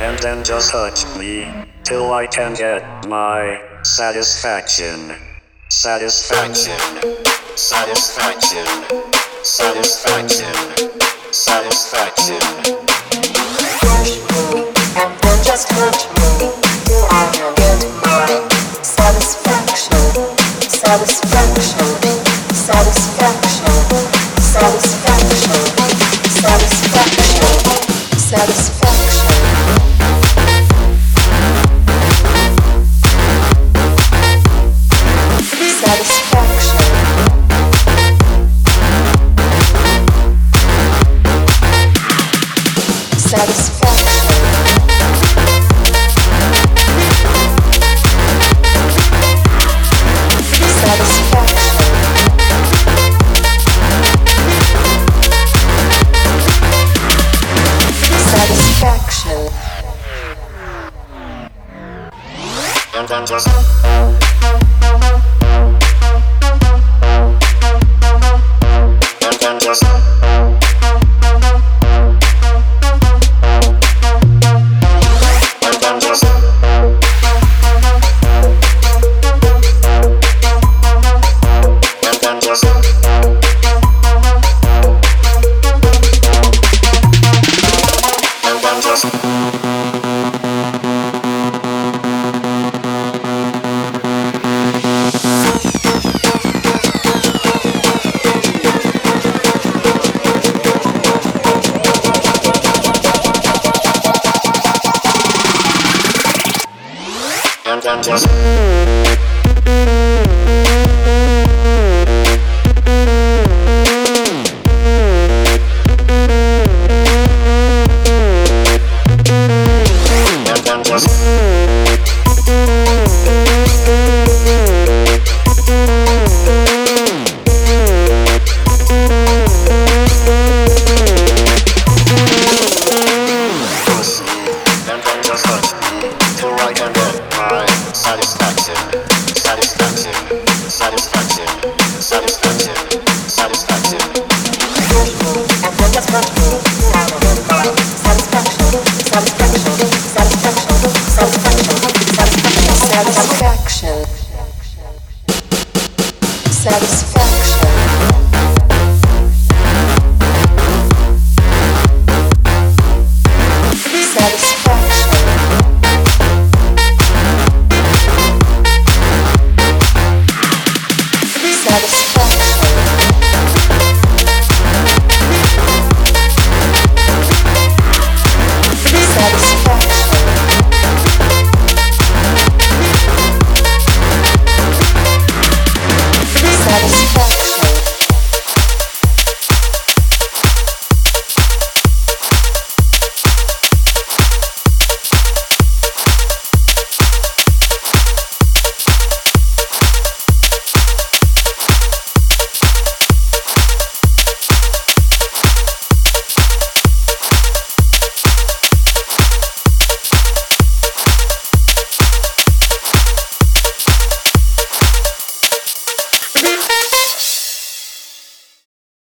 and then just touch me till I can get my satisfaction. Satisfaction. Satisfaction. Satisfaction. Satisfaction. Push me and then just touch me till I can get my satisfaction. Satisfaction. Satisfaction. Satisfaction. Satisfaction. Satisfaction. And then just and then just and then just and then just and then just and then just